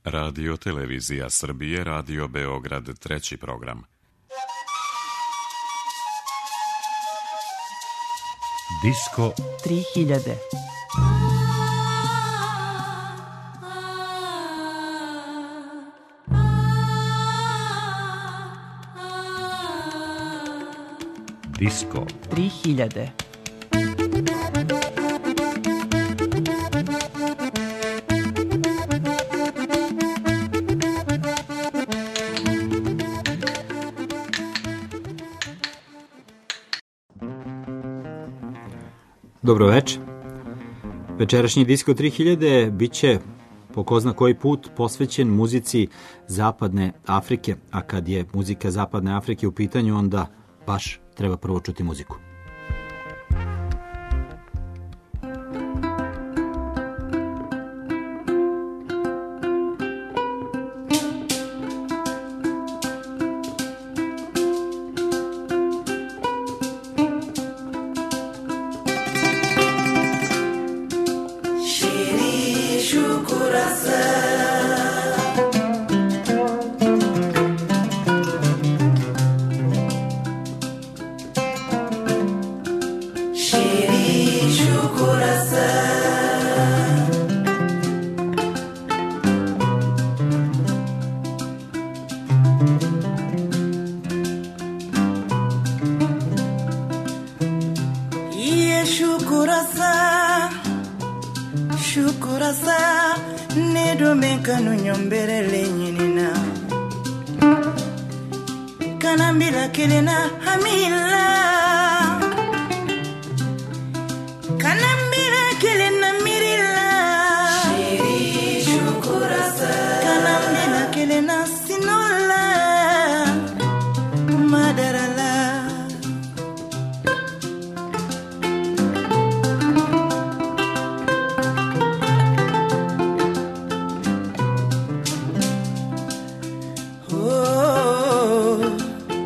Radio Televizija Srbije, Radio Beograd, treći program. Disko 3000. Disko 3000. Dobro večer. Večerašnji Disko 3000 bit će po ko zna koji put posvećen muzici Zapadne Afrike, a kad je muzika Zapadne Afrike u pitanju, onda baš treba prvo čuti muziku.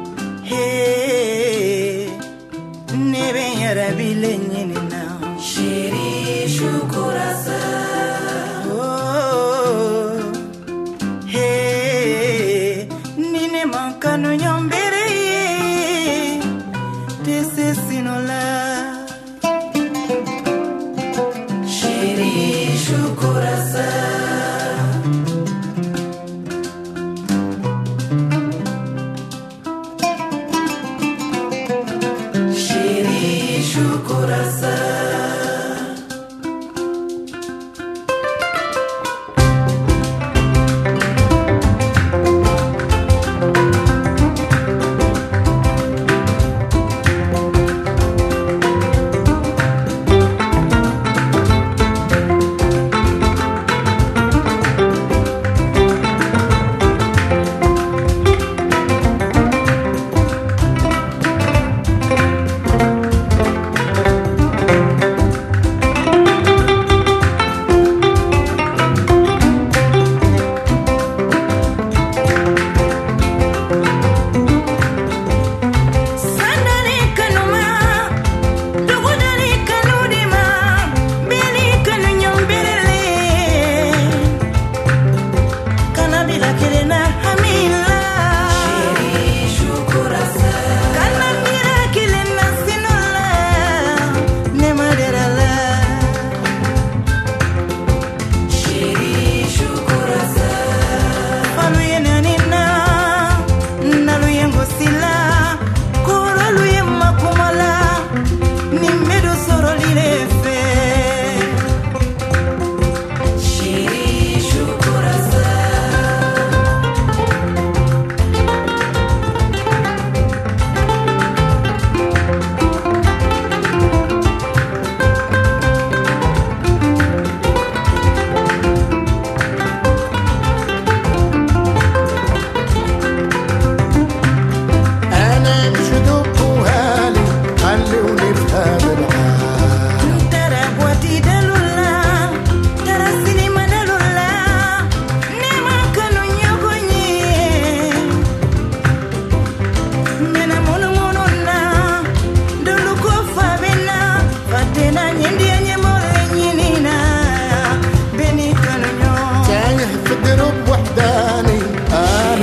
She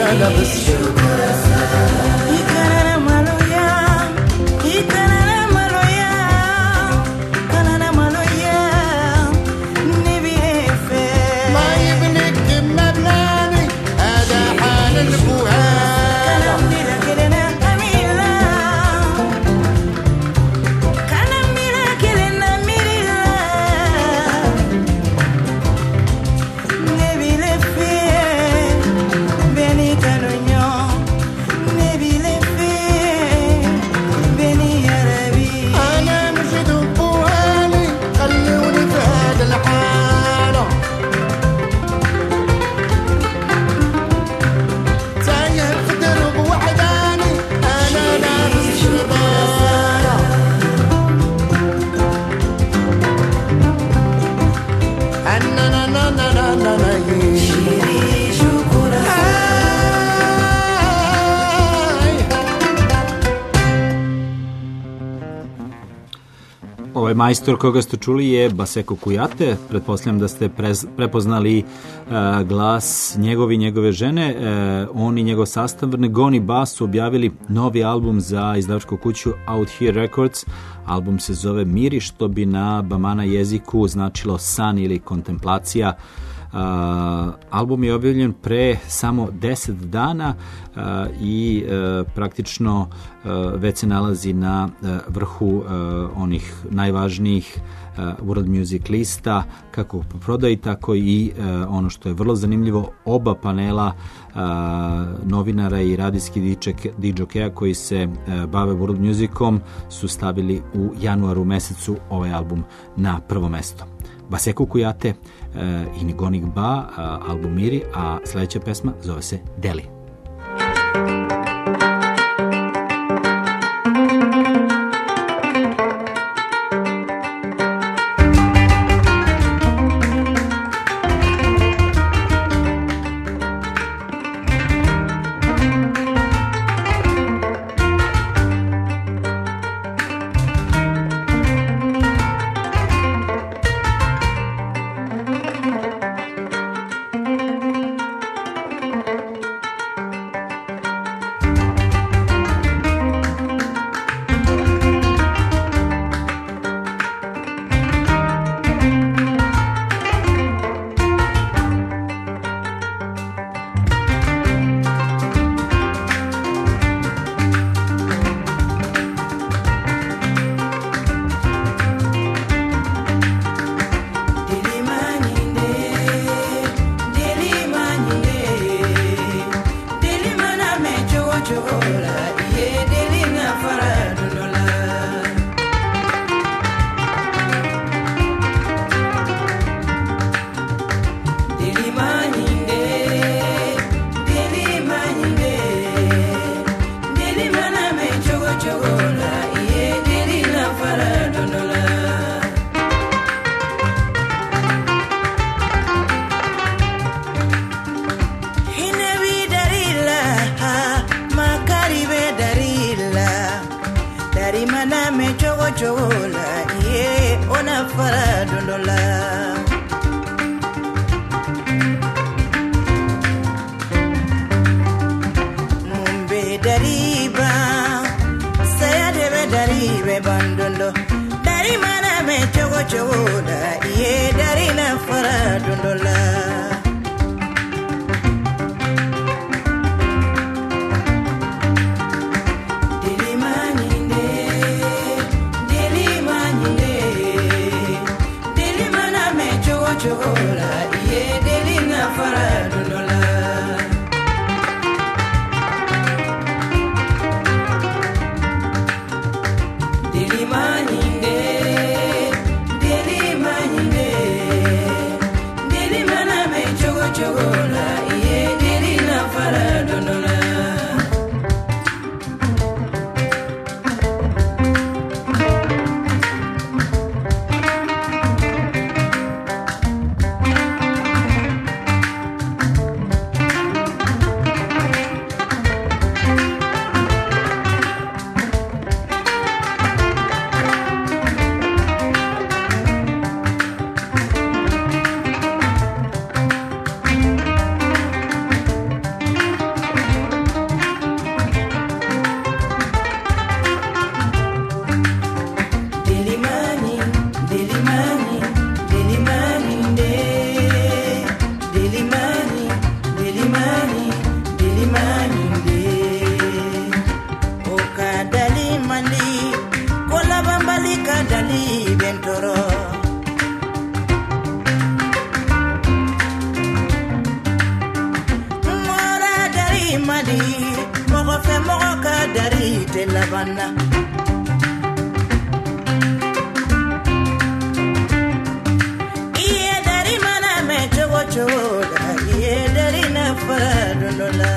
Ovaj majstor koga ste čuli je Baseko Kujate. Pretpostavljam da ste prepoznali glas njegove žene. On i njegov sastavnik Goni Bass su objavili novi album za izdavačku kuću Out Here Records. Album se zove Miri, što bi na bamana jeziku značilo san ili kontemplacija. Album je objavljen pre samo 10 dana i praktično već se nalazi na vrhu onih najvažnijih World Music lista, kako po prodaji, tako i ono što je vrlo zanimljivo, oba panela novinara i radijski DJ-a koji se bave World Musicom su stavili u januaru mesecu ovaj album na prvo mesto. Baseko Kujate i Nigonik Ba, album Miri, a sledeća pesma zove se Deli. banna iye dari mana me chogo choda iye dari na fadola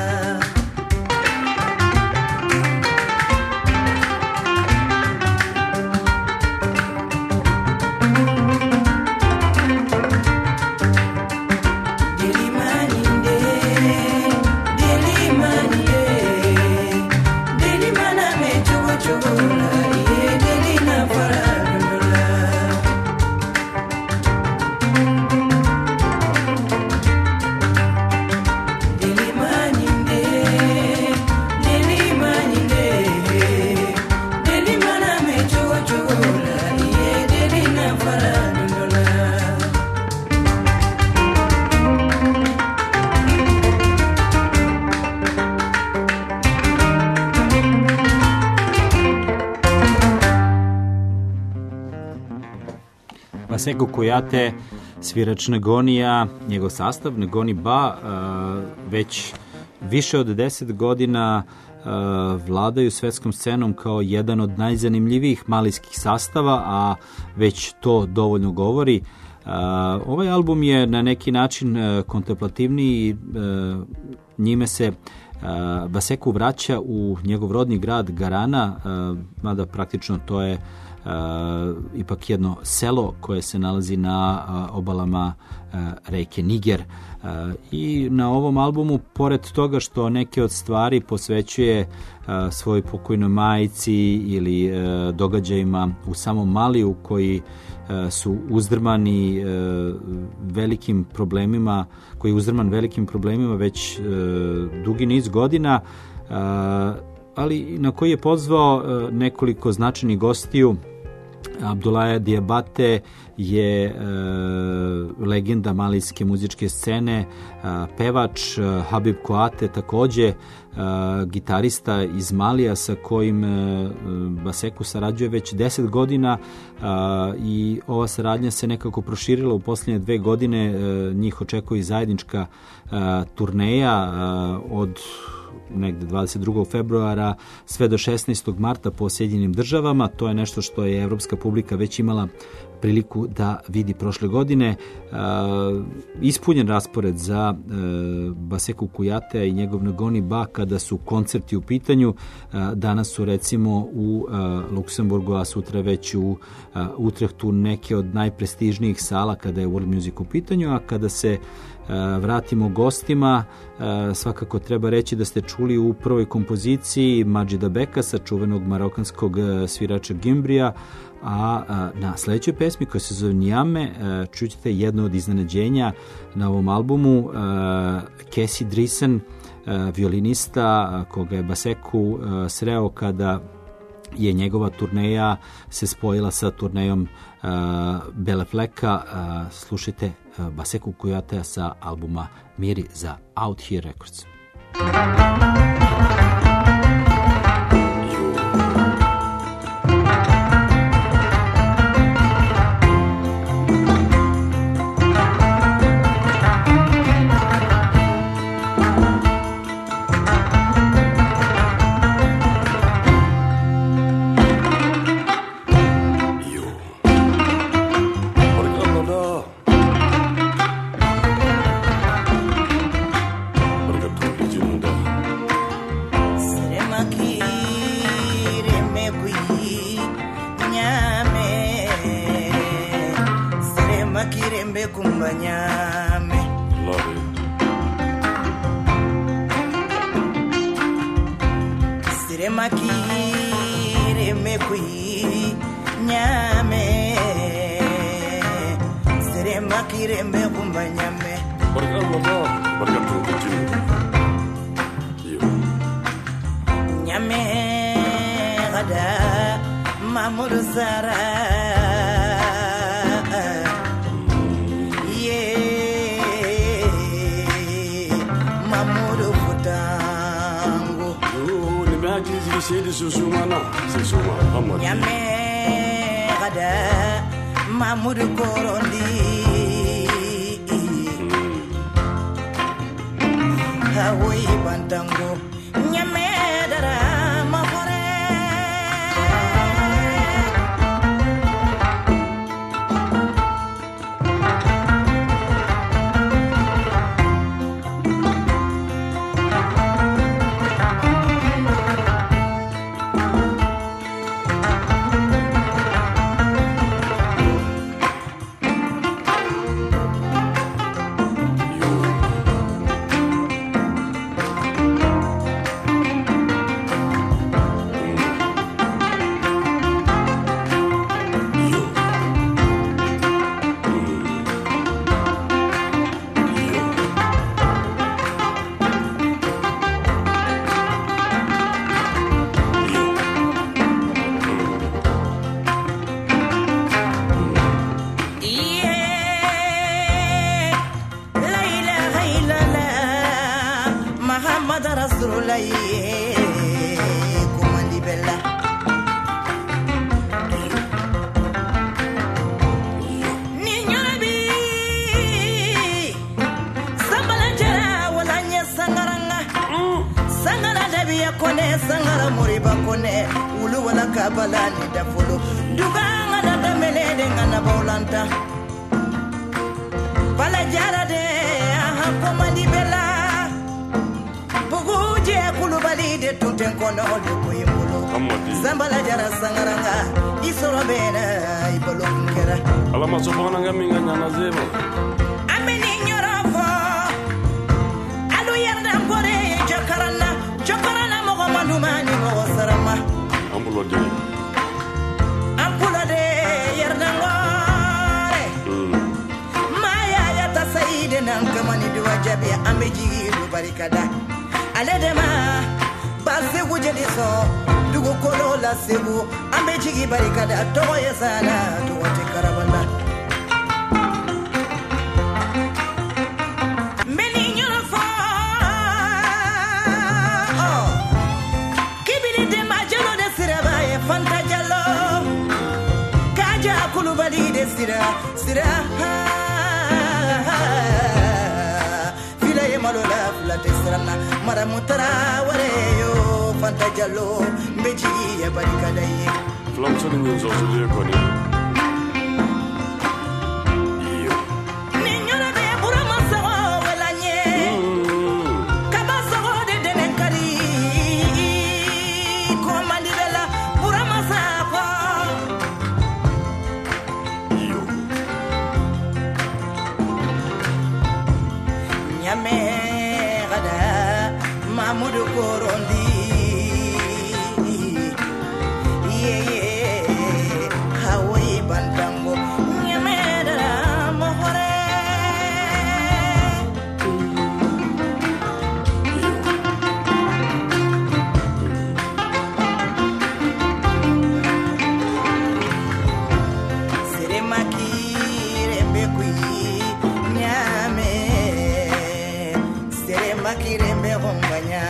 Baseko Kuyate, svirač Nagonija, njegov sastav Nagoni Ba, već više od 10 godina vladaju svetskom scenom kao jedan od najzanimljivijih malijskih sastava, a već to dovoljno govori. Ovaj album je na neki način kontemplativniji, njime se Baseku vraća u njegov rodni grad Garana, mada praktično to je ipak jedno selo koje se nalazi na obalama reke Niger. I na ovom albumu, pored toga što neke od stvari posvećuje svojoj pokojnoj majici ili događajima u samom Maliju koji su uzdrmani velikim problemima, koji je uzdrman velikim problemima već dugi niz godina, ali na koji je pozvao nekoliko značajnih gostiju. Abdoulaye Diabate je legenda malijske muzičke scene, pevač. Habib Kouate takođe gitarista iz Malija sa kojim Baseku sarađuje već 10 godina i ova saradnja se nekako proširila u posljednje 2 godine. Njih očekuje zajednička turneja od negde 22. februara sve do 16. marta po Sjedinjenim državama. To je nešto što je evropska publika već imala priliku da vidi prošle godine. Ispunjen raspored za Baseku Kuyatea i njegov Nagoni Ba kada su koncerti u pitanju. Danas su recimo u Luksemburgu, a sutra već u Utrehtu neke od najprestižnijih sala kada je World Music u pitanju, a kada se vratimo gostima, svakako treba reći da ste čuli u prvoj kompoziciji Madžida Bekasa, čuvenog marokanskog svirača Gimbrija, a na sledećoj pesmi koja se zove Niame čućete jedno od iznenađenja na ovom albumu, Casey Driessen, violinista koga je Baseku sreo kada je njegova turneja se spojila sa turnejom Bele Fleka. Slušajte Baseku Kuyatea sa albuma Miri za Out Here Records. Hawi bantango nyame dara mafore Nasrullah kumandi bella ni nyorabi sambala jara wala nya sangaranga sangara dabiya kone sangara muriba kone ulu wala kabala ni dafulu duganga na damele de ngana bolanta bala jara de komandi bella buguje kulubali de tunten kono de koyimbulo zambala jara sangaranga isoro bena ibolo ngera alama sobona ngami nganya na zebo ameni nyorofo alu yarda ngore jokarana mo mandumani mo sarama ambulo de yarda ngore maya ya tasaide nan kamani duwa jabi ameji du barikada aledema base wujedi so dugo kolo la sebu ameji barikada to yesana to wate karabala meni nyorofa kibili de majalo de siraba e fanta jalo kaja kulubali de sira malola fula tesrana mara mutara wareyo fanta jallo meji ya barikada yi flam so ni zo so ko ni iyo ni nyora be bura masago welanye kaba sago de denenkari ko mandibela bura masago iyo nyame Mamudu Korondi Hawaii Bantambo Nyameda Mohore Seremaki Rembekui Nyame Seremaki Rembekonganya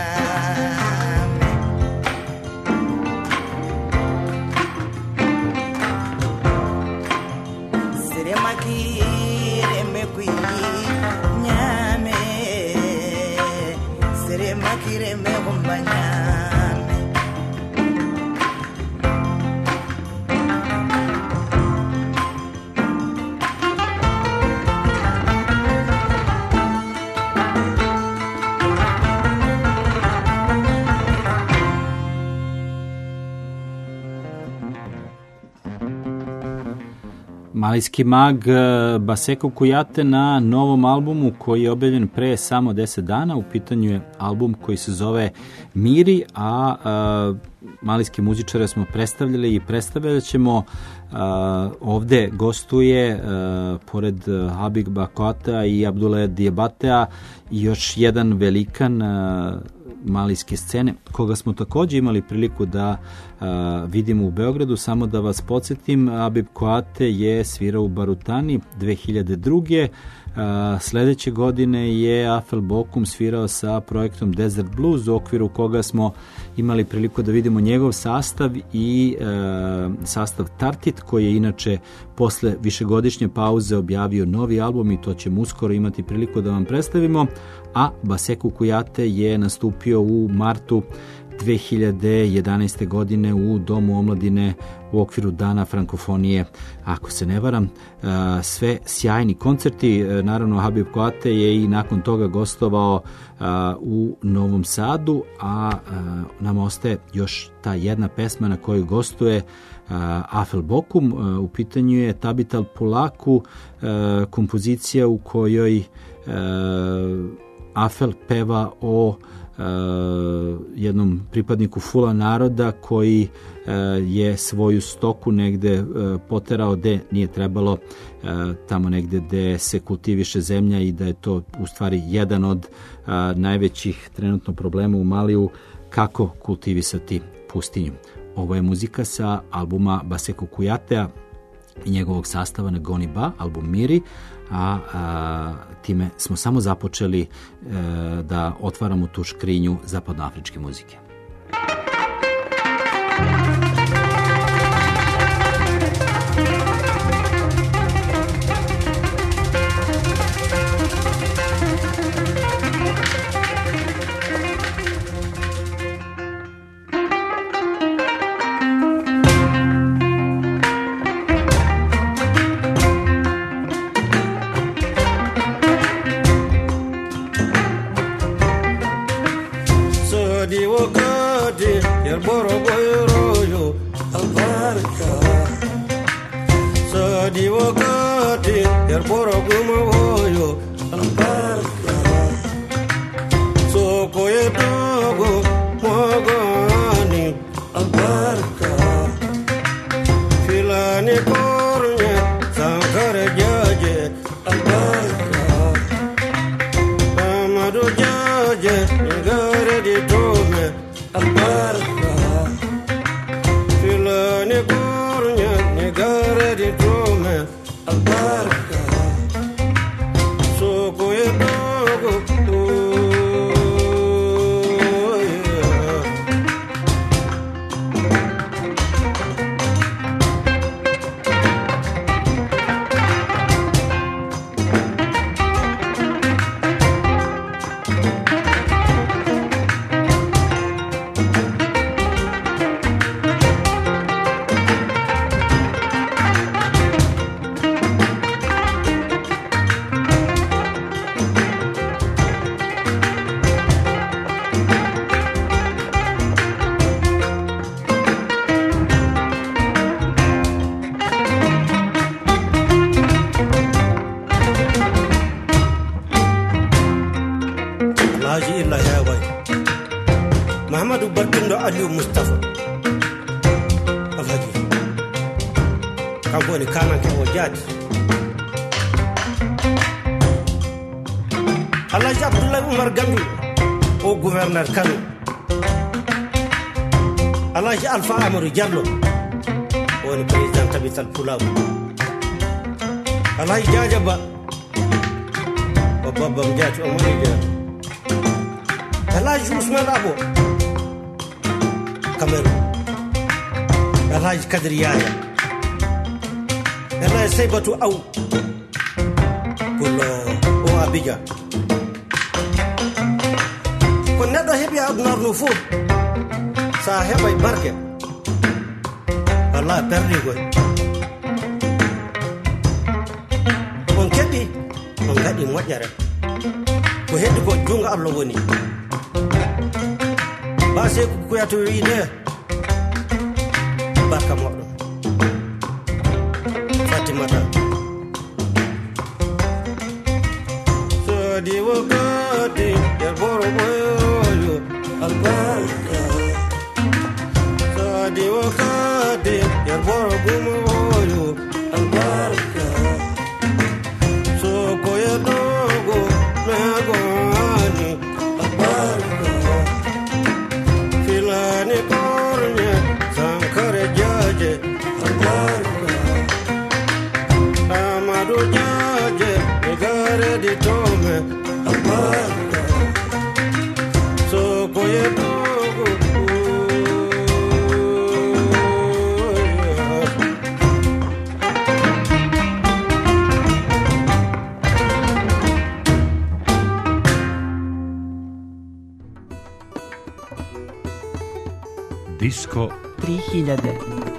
Malijski mag Baseko Kujate na novom albumu koji je objavljen pre samo 10 dana. U pitanju je album koji se zove Miri, a malijske muzičare smo predstavljali i predstavljat ćemo. Ovde gostuje pored Habiba Koata i Abdullah Diabatea i još jedan velikan malijske scene, koga smo takođe imali priliku da vidimo u Beogradu. Samo da vas podsjetim, Habib Koate je svirao u Barutani 2002. Sledeće godine je Afel Bokum svirao sa projektom Desert Blues, u okviru koga smo imali priliku da vidimo njegov sastav i sastav Tartit, koji je inače posle višegodišnje pauze objavio novi album i to ćemo uskoro imati priliku da vam predstavimo. A Baseko Kujate je nastupio u martu 2011. godine u Domu omladine u okviru Dana frankofonije, ako se ne varam. Sve sjajni koncerti. Naravno, Habib Koate je i nakon toga gostovao u Novom Sadu, a nam ostaje još ta jedna pesma na kojoj gostuje Afel Bokum. U pitanju je Tabital Pulaku, kompozicija u kojoj Afel peva o jednom pripadniku Fula naroda koji je svoju stoku negde poterao gde nije trebalo, tamo negde gde se kultiviše zemlja, i da je to u stvari jedan od najvećih trenutno problema u Maliju, kako kultivisati pustinju. Ovo je muzika sa albuma Baseko Kujatea i njegovog sastava Ngoni Ba, album Miri, a time smo samo započeli da otvaramo tu škrinju zapadnoafričke muzike. Mahamadou Barkindo Aliou Mustafa Alhaji kanko woni kananke o jaadi Alhaji Abdoulaye Oumar Gambi o gouverneur Kano Alhaji Alpha Amadou Diallo woni président Tabital Pulaw Alhaji Diadia Ba o babbam jaati o moni jaati Alhaji Ousmane Abo Cameroun Alhaji Kadri Yaya Alhaji Seybatou Aw Pulo o Abidjan ko neɗɗo heɓi adunarno fof sa heɓay barke wallahi perdi koy on keɓi on gaɗi moƴƴere ko heddi ko jungo Allah woni base ko kuyato wiide barka moɗo Fatimata sodi wokati yer boro boyo albarka sodi wokati yer boro gumo boyo albarka so koye dogo megoni albarka filani kornye sankare jaje albarka Amadou jaje egare di tome albarka so koye dogo Disko 3000.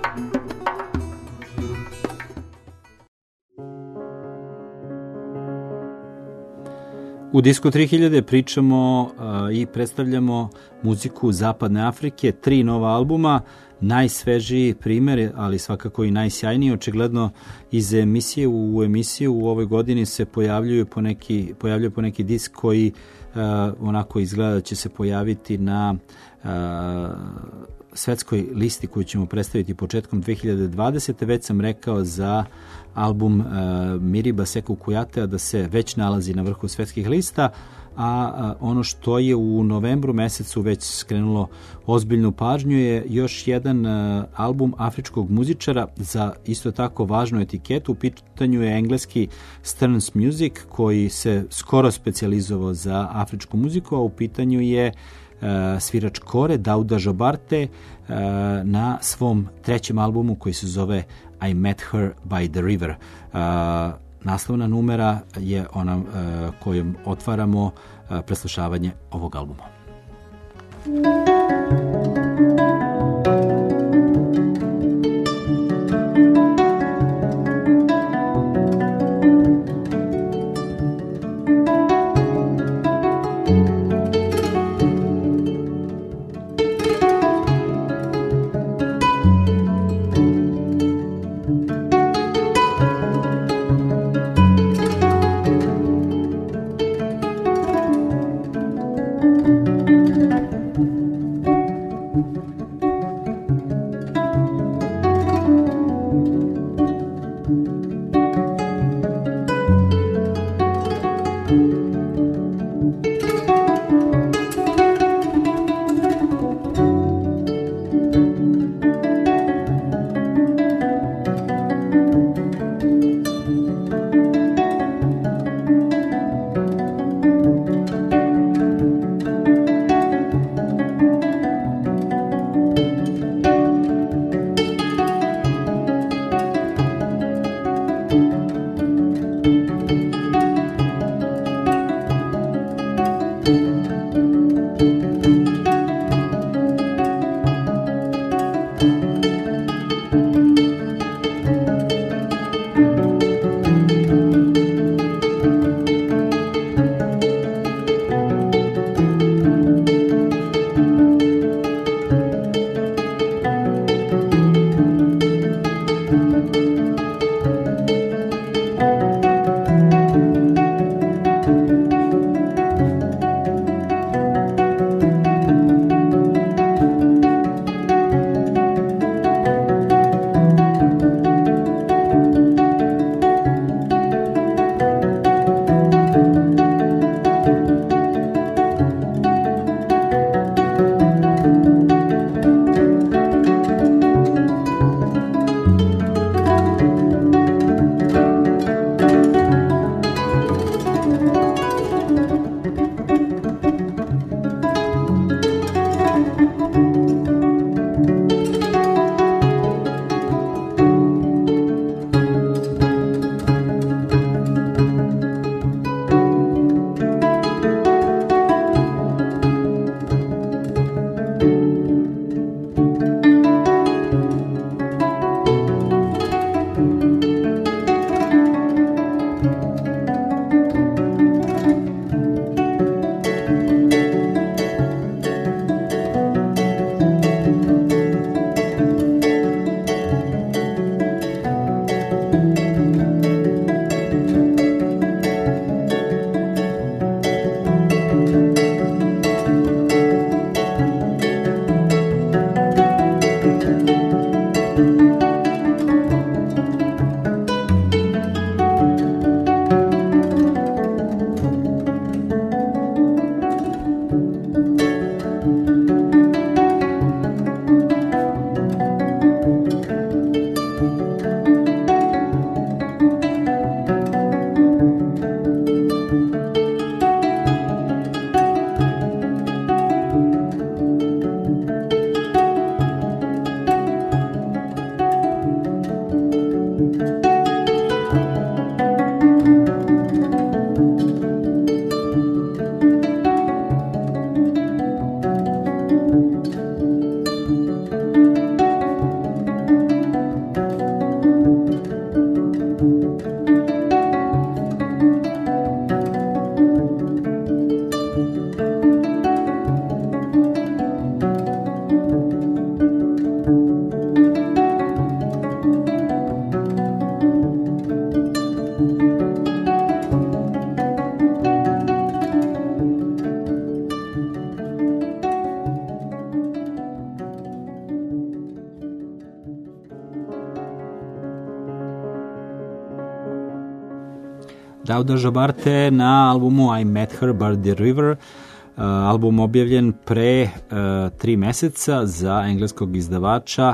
U Disku 3000 pričamo i predstavljamo muziku Zapadne Afrike, 3 nova albuma, najsvežiji primjer, ali svakako i najsjajniji. Očigledno iz emisije u emisiju u ovoj godini se pojavljuje po neki disk koji onako izgleda da će se pojaviti na svetskoj listi koju ćemo predstaviti početkom 2020. Već sam rekao za album Miriba Seku Kujatea da se već nalazi na vrhu svetskih lista, a ono što je u novembru mesecu već skrenulo ozbiljnu pažnju je još jedan album afričkog muzičara za isto tako važnu etiketu. U pitanju je engleski Stearns Music koji se skoro specijalizovao za afričku muziku, a u pitanju je svirač kore Dauda Jobarte na svom trećem albumu koji se zove I Met Her by the River. Naslovna numera je ona kojom otvaramo preslušavanje ovog albuma. Dauda Jabarte na albumu I Met Her by the River, album objavljen pre 3 meseca za engleskog izdavača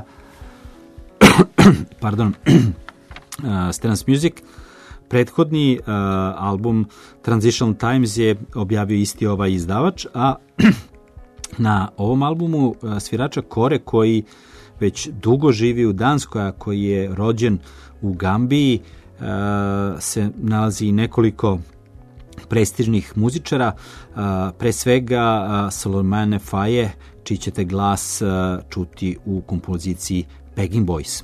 Stance Music. Prethodni album Transitional Times je objavio isti ovaj izdavač, a na ovom albumu svirača kore koji već dugo živi u Danskoj, a koji je rođen u Gambiji, se nalazi nekoliko prestižnih muzičara, pre svega Solomane Faye, čiji ćete glas čuti u kompoziciji Begging Boys.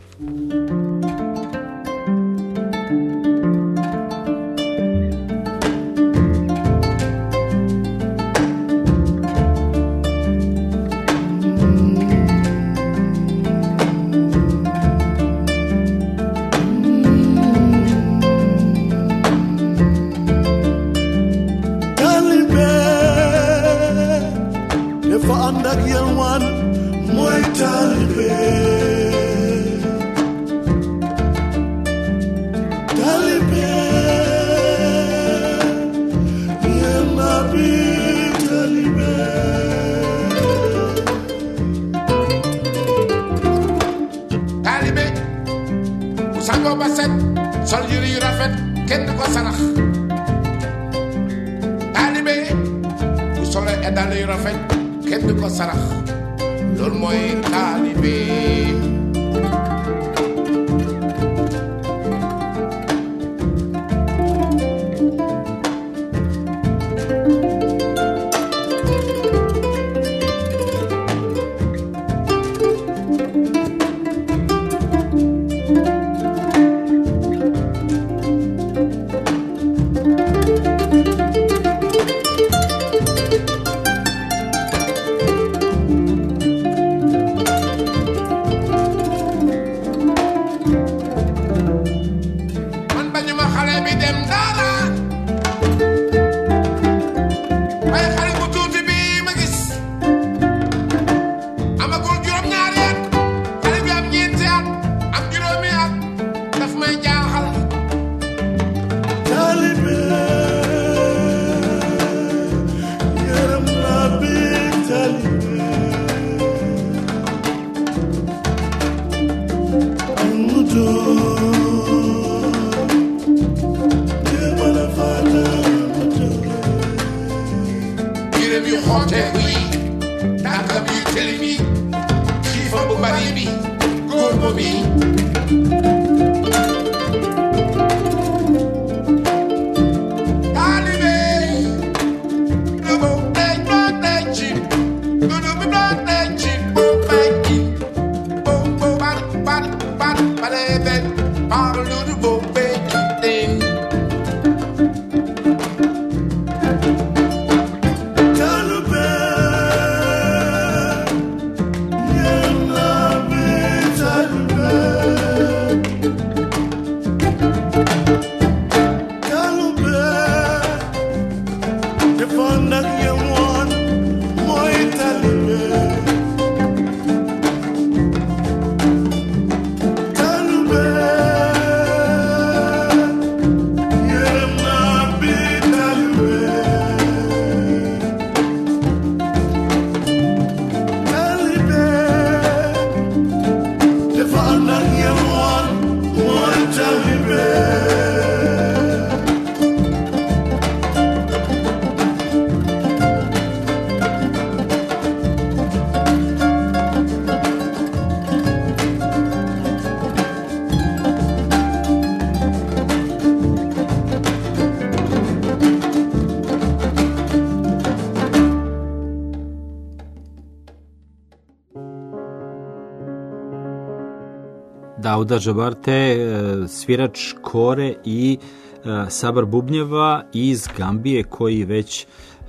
Dauda Jabarte, svirač kore i sabar bubnjeva iz Gambije, koji već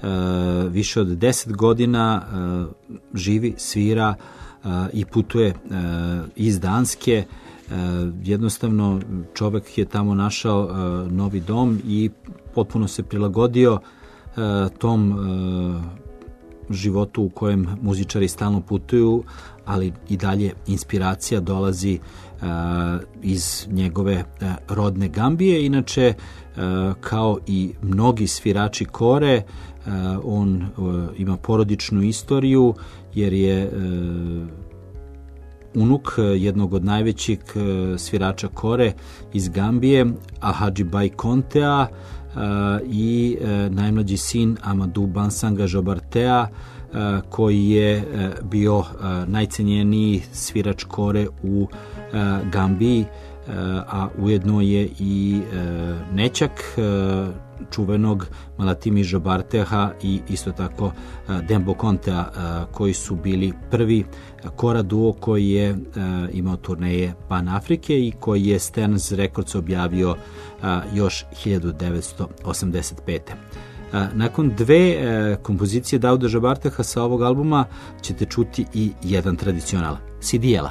više od 10 godina živi, svira i putuje iz Danske. Jednostavno čovek je tamo našao novi dom i potpuno se prilagodio tom životu u kojem muzičari stalno putuju, ali i dalje inspiracija dolazi iz njegove rodne Gambije. Inače, kao i mnogi svirači kore, on ima porodičnu istoriju, jer je unuk jednog od najvećih svirača kore iz Gambije, Alhaji Bai Kontea, i najmlađi sin Amadou Bansanga Jobartea, koji je bio najcenjeniji svirač kore u Gambiji, a ujedno je i nećak čuvenog Malatimi Jobarteha i isto tako Dembo Kontea, koji su bili prvi kora duo koji je imao turneje Pan Afrike i koji je Sterns Records objavio još 1985. Nakon dve kompozicije Dauda Jobarteha sa ovog albuma ćete čuti i jedan tradicional, Sidiela.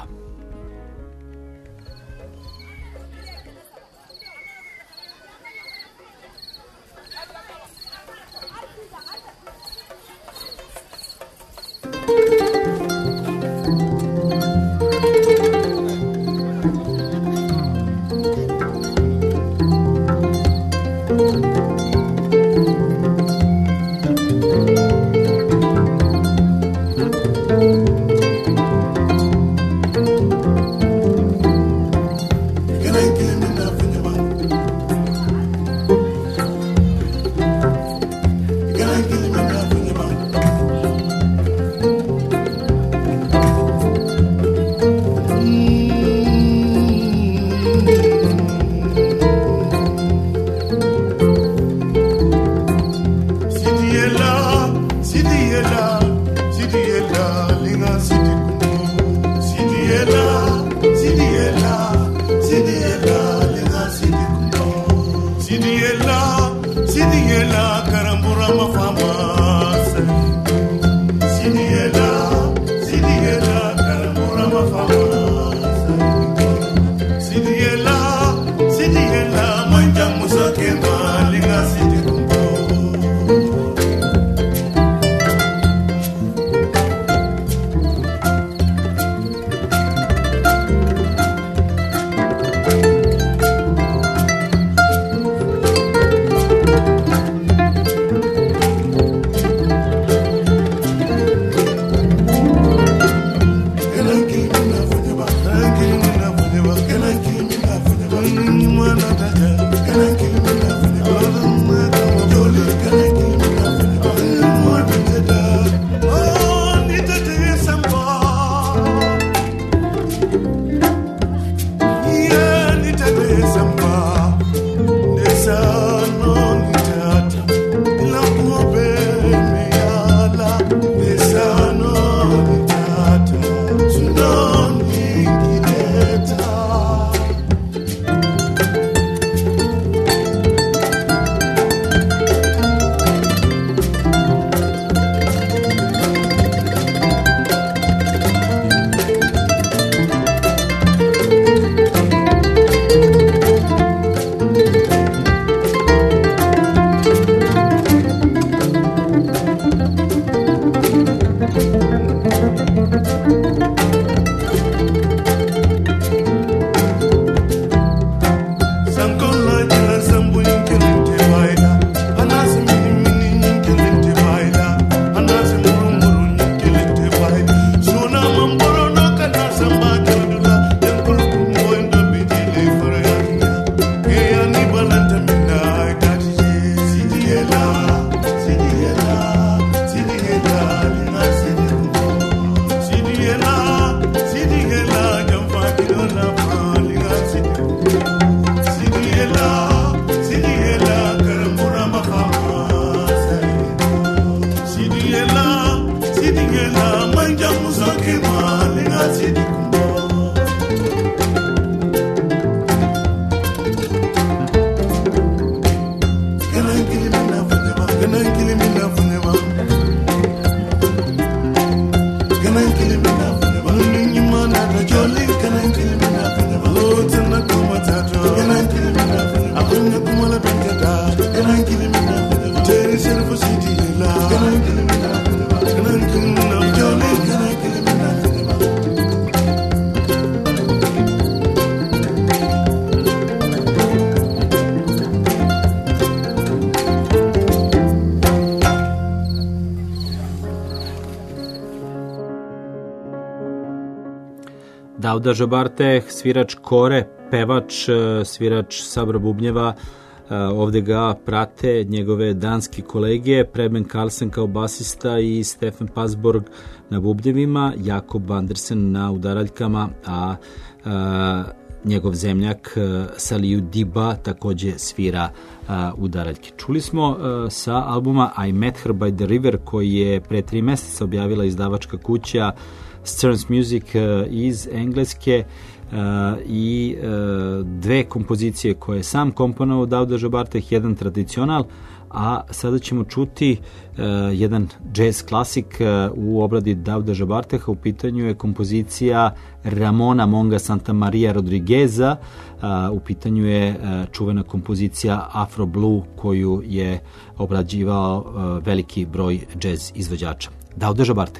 Dauda Žabarte, svirač kore, pevač, svirač sabra bubnjeva. Ovde ga prate njegove danski kolege, Preben Carlsen kao basista i Stefan Pasborg na bubnjevima, Jakob Andersen na udaraljkama, a njegov zemljak Saliu Diba takođe svira udaraljke. Čuli smo sa albuma I Met Her by the River, koji je pre 3 meseca objavila izdavačka kuća Stearns Music iz Engleske, i 2 kompozicije koje je sam komponovao Dauda Žabarte, jedan tradicional, a sada ćemo čuti jedan jazz klasik u obradi Dauda Žabarteha. U pitanju je kompozicija Ramona Monga Santa Maria Rodrigueza, u pitanju je čuvena kompozicija Afro Blue koju je obrađivao veliki broj jazz izvođača. Dauda Žabarte.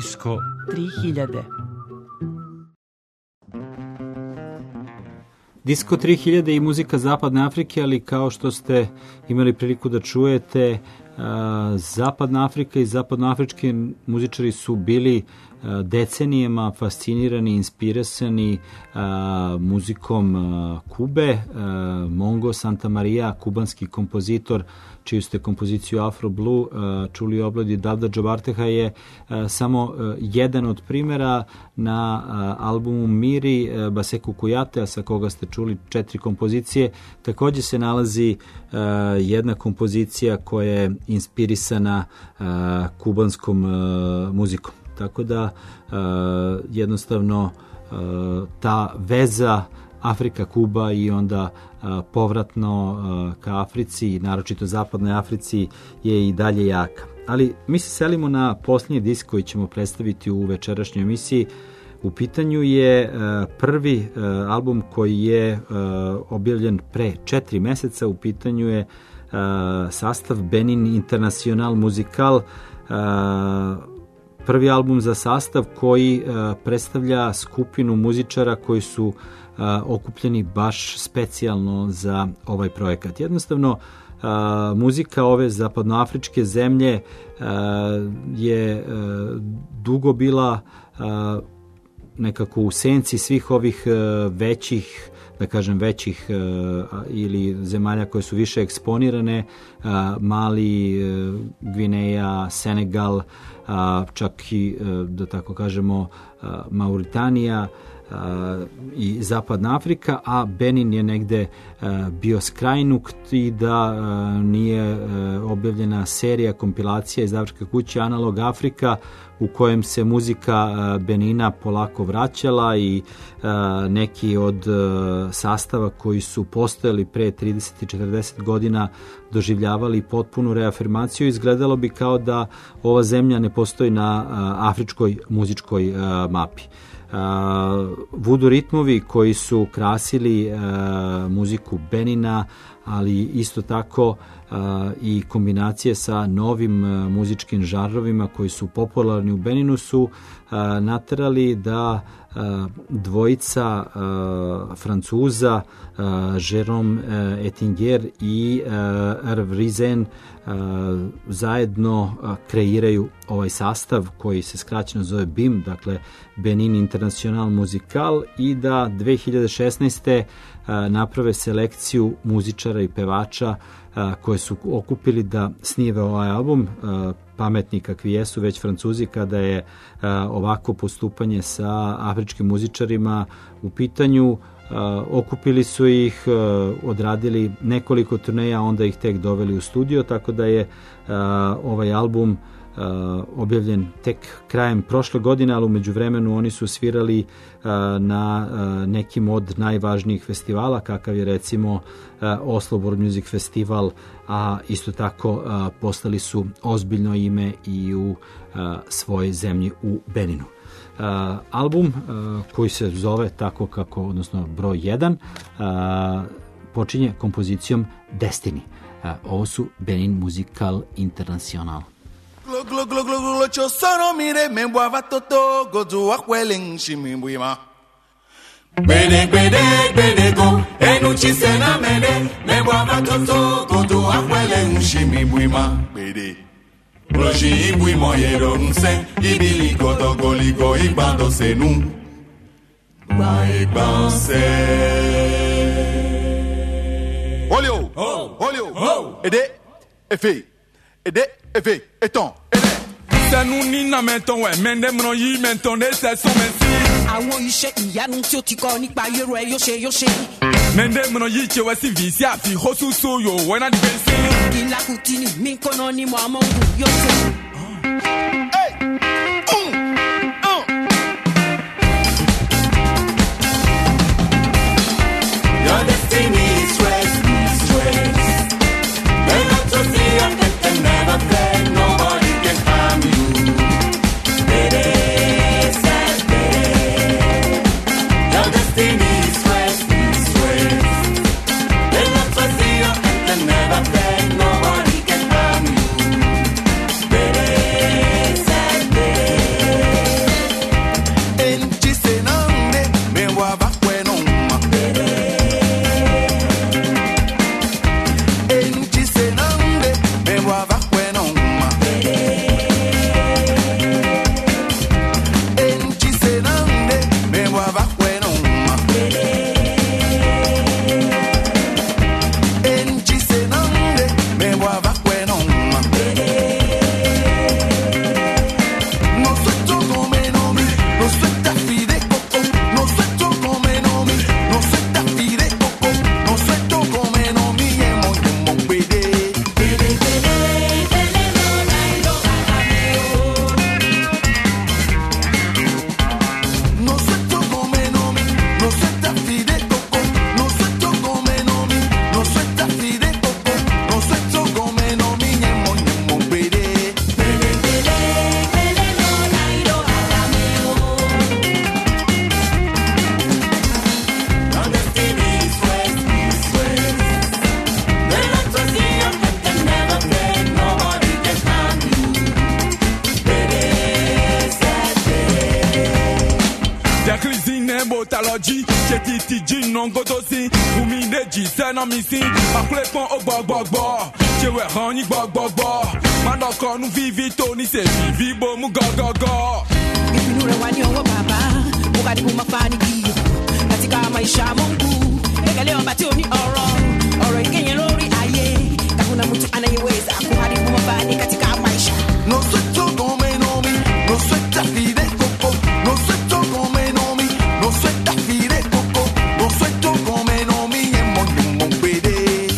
Disko 3000. Disko 3000 i muzika Zapadne Afrike, ali kao što ste imali priliku da čujete, Zapadna Afrika i zapadnoafrički muzičari su bili decenijama fascinirani, inspirisani muzikom Kube. Mongo Santamaria, kubanski kompozitor, čiju ste kompoziciju Afro Blue čuli u obladi Davda Džobarteha, je samo jedan od primjera. Na albumu Miri Baseku Kujatea, sa koga ste čuli 4 kompozicije, također se nalazi jedna kompozicija koja je inspirisana kubanskom muzikom. Tako da jednostavno ta veza Afrika-Kuba i onda povratno ka Africi, naročito zapadnoj Africi, je i dalje jaka. Ali mi se selimo na posljednji disk koji ćemo predstaviti u večerašnjoj emisiji. U pitanju je prvi album koji je objavljen pre 4 meseca. U pitanju je sastav Benin International Musical, prvi album za sastav koji predstavlja skupinu muzičara koji su okupljeni baš specijalno za ovaj projekat. Jednostavno, muzika ove zapadnoafričke zemlje je dugo bila nekako u senci svih ovih većih, da kažem većih ili zemalja koje su više eksponirane, Mali, Gvineja, Senegal, čak i, da tako kažemo, Mauritanija i Zapadna Afrika, a Benin je negde bio skrajnut i da nije objavljena serija kompilacija iz Afričke kuće Analog Afrika, u kojem se muzika Benina polako vraćala i neki od sastava koji su postojali pre 30 i 40 godina doživljavali potpunu reafirmaciju. Izgledalo bi kao da ova zemlja ne postoji na afričkoj muzičkoj mapi. Vudu ritmovi koji su krasili muziku Benina, ali isto tako i kombinacije sa novim muzičkim žanrovima koji su popularni u Beninu su naterali da dvojica Francuza, Jérôme Ettinger i Hervé Rizen, zajedno kreiraju ovaj sastav koji se skraćeno zove BIM, dakle Benin International Musical, i da 2016. naprave selekciju muzičara i pevača koje su okupili da snime ovaj album. Pametni kakvi jesu već Francuzi kada je ovako postupanje sa afričkim muzičarima u pitanju. Okupili su ih, odradili nekoliko turneja, onda ih tek doveli u studio, tako da je ovaj album objavljen tek krajem prošle godine, ali u međuvremenu oni su svirali na nekim od najvažnijih festivala, kakav je recimo Oslo World Music Festival, a isto tako postali su ozbiljno ime i u svojoj zemlji u Beninu. Album koji se zove tako kako, odnosno broj 1, počinje kompozicijom Destiny. Ovo su Benin Musical International. Glo glo glo glo glo cho sono mire me boava toto go do akweleng shimi buima. Bede bede bede go enu chisena mene me boava toto go do akweleng shimi buima. Bede Roji buimo yero nse ibili go do goligo igbando senu. Ba igbanse. Olio olio ede efe ede efe eton ede. Sẹ́nu nínà mẹ́tọ̀ wẹ̀ mẹ́ndẹ́mìíràn yìí mẹ́tọ̀ ní sẹ́sùn mẹ́sì. Àwọn iṣẹ́ ìyanu tí ó ti kọ́ nípa yẹ́rọ ẹ̀ yóò ṣe. Mẹ́ndẹ́mìíràn yìí ṣe wẹ́ sí vìsí àfi hóṣùṣù yóò wẹ́ náà dìbẹ́ sí. Ìlàkùtì ni mí kọ́nà ni mo àmọ́ ògùn yóò ṣe. Your destiny is raised. They're not to see you, they can never fail. Nobody can harm you. Your destiny is raised. They're not to see you, they can never fail. Nobody can harm you. taloji chetiti jinno godosi umi neji sena misi aklepon ogbogbo chewe hani gbogbo manoko nu vivi toni se vivi bo mu gogogo Inure wanyo baba mukadi mafanikio katika maisha Mungu ekeleo batoni oro ikenye lori aye hakuna mtu anayeweza kuharibu mabani katika maisha no sueto come nomi no sueta fide coco no sueto come nomi no sueta fide coco no sueto come nomi e mon pede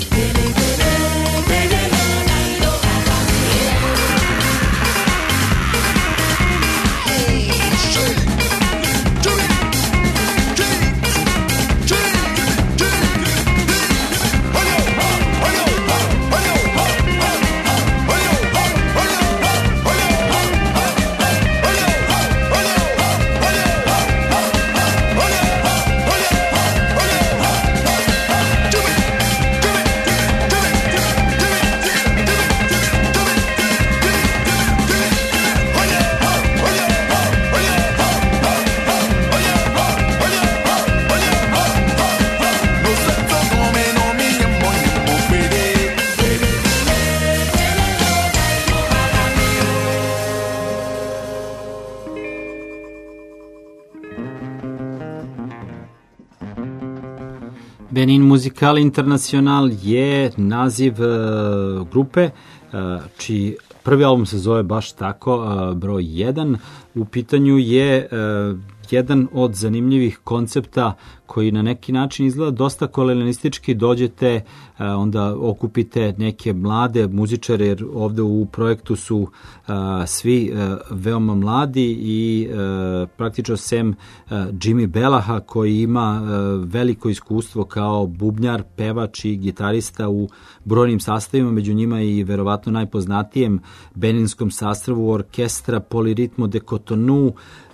Benin Musical International je naziv grupe čiji prvi album se zove baš tako, broj 1. U pitanju je jedan od zanimljivih koncepta koji na neki način izgleda dosta kolonialistički. Dođete, onda okupite neke mlade muzičare, jer ovde u projektu su svi veoma mladi i praktično sem Jimmy Bellaha koji ima veliko iskustvo kao bubnjar, pevač i gitarista u brojnim sastavima, među njima i verovatno najpoznatijem beninskom sastavu orkestra Poliritmo de Cotonou,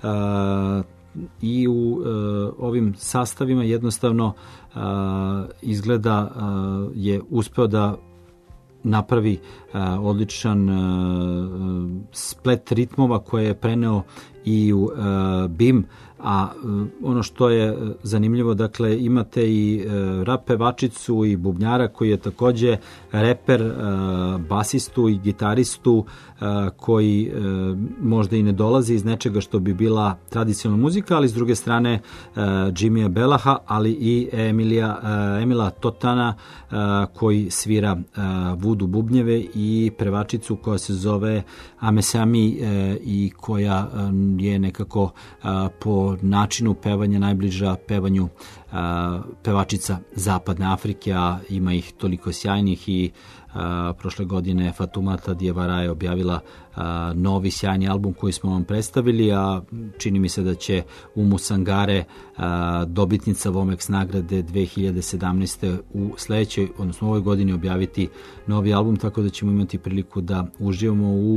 i u ovim sastavima jednostavno izgleda je uspeo da napravi odličan splet ritmova koje je preneo i u BIM, a ono što je zanimljivo, dakle imate i rap pevačicu i bubnjara koji je takođe reper, basistu i gitaristu koji možda i ne dolazi iz nečega što bi bila tradicionalna muzika, ali s druge strane Jimmya Bellaha, ali i Emila Totana koji svira vudu bubnjeve i pevačicu koja se zove Amesami i koja je nekako po načinu pevanja najbliža pevanju pevačica Zapadne Afrike, a ima ih toliko sjajnih i prošle godine Fatoumata Diawara je objavila novi sjajni album koji smo vam predstavili, a čini mi se da će Umu Sangare, dobitnica Vomex nagrade 2017. u sledećoj, odnosno ovoj godini objaviti novi album, tako da ćemo imati priliku da uživamo u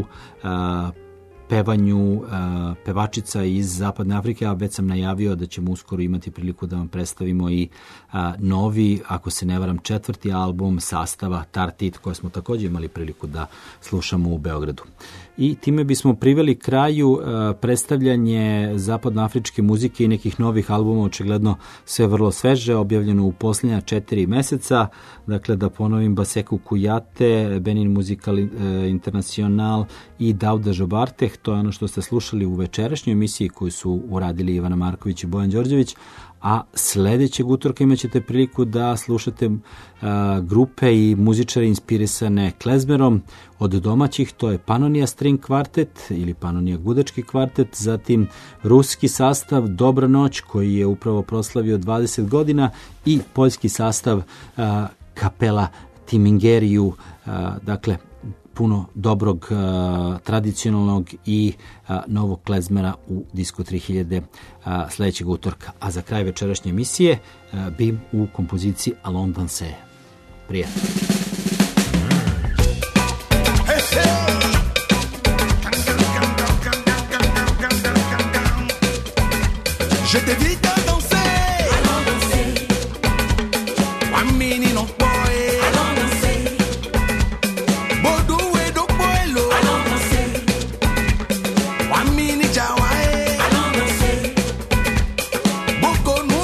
pevanju pevačica iz Zapadne Afrike, a već sam najavio da ćemo uskoro imati priliku da vam predstavimo i novi, ako se ne varam, 4. album sastava Tartit, koje smo takođe imali priliku da slušamo u Beogradu. I time bismo priveli kraju predstavljanje zapadnoafričke muzike i nekih novih albuma, očigledno sve vrlo sveže, objavljeno u posljednja 4 meseca. Dakle, da ponovim, Baseku Kujate, Benin Musical International i Dauda Žobarteh, to je ono što ste slušali u večerašnjoj emisiji koju su uradili Ivana Marković i Bojan Đorđević, a sledećeg utorka imat ćete priliku da slušate grupe i muzičare inspirisane klezmerom. Od domaćih to je Panonija String Kvartet ili Panonija Gudački kvartet, zatim ruski sastav Dobra noć koji je upravo proslavio 20 godina i poljski sastav Kapela Timingeriju, dakle puno dobrog tradicionalnog i novog klezmera u Disco 3000 sledećeg utorka. A za kraj večerašnje emisije BIM u kompoziciji Allons danser. Prijatno. Je t'invite à danser. Allons danser. One menino boy. Allons danser. Bodo e do boelo. Allons danser. One mini jawae. Allons danser. Boko no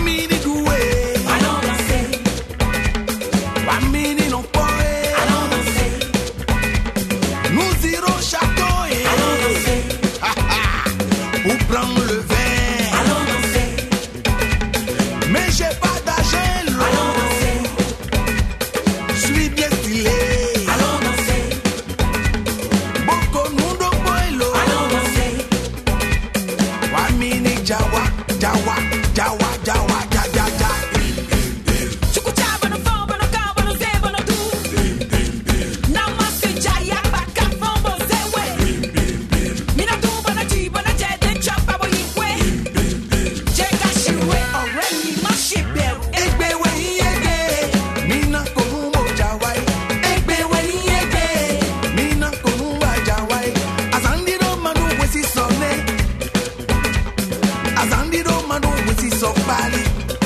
Wamini doué. Allons danser. Wamini non poé. Allons danser. Nous irons châteauer. Allons danser. Pour prendre le verre. Allons danser. Mais j'ai pas d'argent. Allons danser. Je suis bien stylé. Allons danser. Boko nundo boilo. Allons danser. Wamini jawa, jawa, jawa, jawa, ja, ja, ja. Chukuchaba no fomba no kaba no zeba no du. Namaste jaya baka fombo zewe. Mina tuba na jiba na jede chapa bo yiwe. Jeka shiwe oreni mashiberu. Egbe we yege. Mina kohumbo jawai. Egbe we yege. Mina kohumba jawai. Azandiro manu wesi sone. Azandiro manu wesi sopali.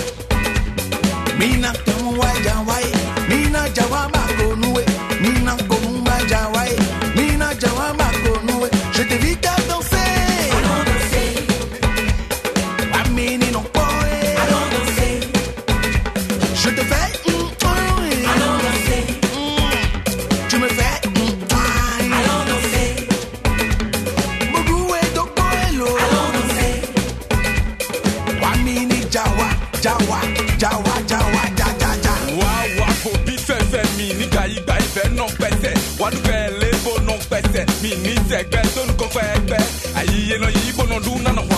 Mina kohumba jawai. Mina jawama konuwe. Mina kohumba jawai. Mina jawama konuwe. Je t'invite à danser. Allons danser. Wamini non poe. Allons danser. Je te fais Allons danser. tu me fais Allons danser. Mugu e do boelo. Allons danser. Wamini jawa, jawa, jawa, jawa, ja, ja, ja. Wawa fo bi fẹ́fẹ́ mi nígbà ìgbà ìfẹ́ náà pẹ́sẹ̀ wàdúgbẹ́ lébò náà pẹ́sẹ̀ mi ní sẹ́gbẹ́ tó ń kọ́ fẹ́ gbẹ́ àyíyé náà yìí bọ̀nà dún náà